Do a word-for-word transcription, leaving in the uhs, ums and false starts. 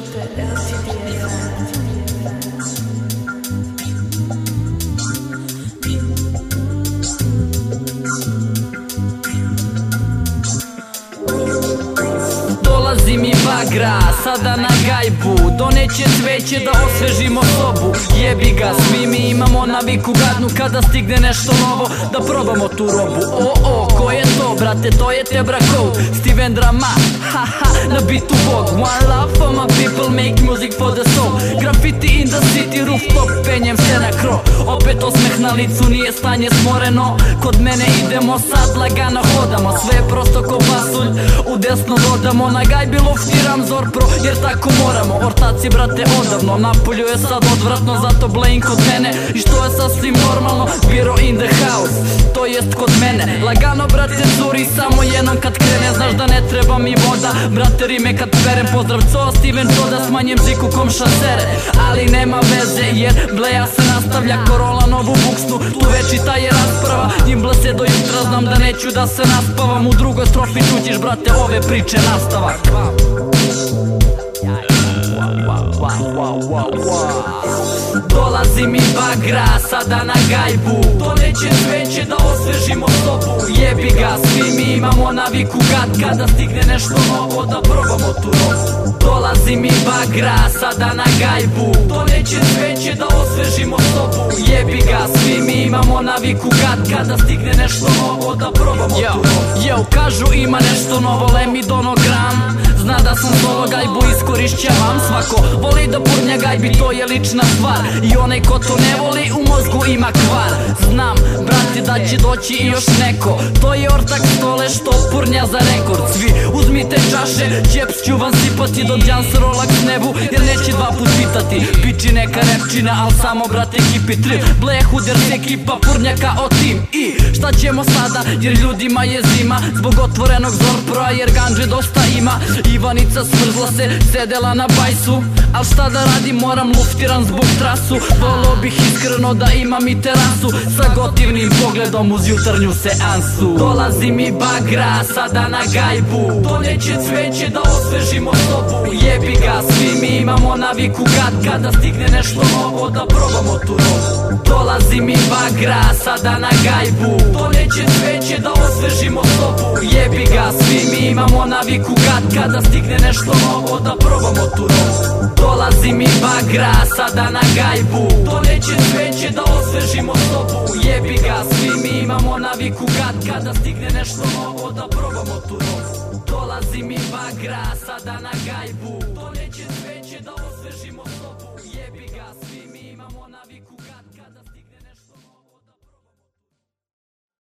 Slušajte L C D F M. Dolazi mi bagra, sada na gajbu, doneće cveće da osvežimo sobu. Jebi ga, svi mi imamo naviku gadnu kada stigne nešto novo da probamo tu robu. O, o, ko je to, brate, to je Tebra Code, Steven Drama, haha, na bitu Bog. One love for my people, make music for the soul. Graffiti in the city, rooftop, penjem se na krov. Opet osmeh na licu, nije stanje smoreno. Kod mene idemo sad, lagano hodamo. Sve je prosto ko pasulj, u desno dodamo. Na gajbi luftiram Zorpro, jer tako moramo. Ortaci, brate, odavno, napolju je sad odvratno, zato blame kod mene. I što je sasvim normalno, biro in the house, to jest kod mene. Lagano, brate, curi, samo jednom kad krene. Znaš da ne treba mi voda, brate, rime kad perem. Pozdrav co, Steven Toda, smanjem ziku kom šasere. Ali nema veze, jer bleja se nastavlja. Korola novu buksnu, tu večita je rasprava. Njim blese do jutra, znam da neću da se naspavam. U drugoj strofi čućiš, brate, ove priče nastavak. Dolazi mi bagra, sada na gajbu, doneće cveće da osvežimo sobu. Jebi ga, svi mi imamo naviku gad kada stigne nešto novo da probamo tu robu. Dolazi mi bagra, sada na gajbu, doneće cveće da osvežimo sobu. Jebi ga, svi mi imamo naviku gad kada stigne nešto novo da probamo tu robu. Yo, kažu ima nešto novo, lemi donogram. Zna da sam solo gajbu iskorišćavam. Svako voli da purnja gajbi, to je lična stvar. I onaj ko to ne voli, u mozgu ima kvar. Znam, brate, da će doći i još neko. To je ortak stole što purnja za rekord. Svi uzmite čaše, džeps ću vam sipati dok djan se rolak s nebu, jer neće dva put pitati. Piči neka repčina, al samo, brate, ekipi trip. Bleja Huders ekipa, purnja kao tim. I šta ćemo sada, jer ljudima je zima. Zbog otvorenog Zorproa, jer ganđe dosta ima. Ivanica smrzla se, sedela na bajsu. Al šta da radim, moram luftiran zbog trasu. Volio bih iskreno da imam i terasu sa gotivnim pogledom uz jutarnju seansu. Dolazi mi bagra, sada na gajbu, doneće cveće da osvežimo sobu. Jebi ga, svi mi imamo naviku gad kada stigne nešto novo da probamo tu robu. Dolazi mi bagra, sada na gajbu, doneće cveće da osvežimo sobu. Jebi ga, svi mi imamo naviku gad kada stigne nešto novo da probamo tu robu. Dolazi mi bagra, sada na gajbu, doneće cveće da osvežimo sobu. Jebi ga, svi mi imamo naviku gad kada stigne nešto novo da probamo tu robu. Dolazi mi bagra, sada na gajbu.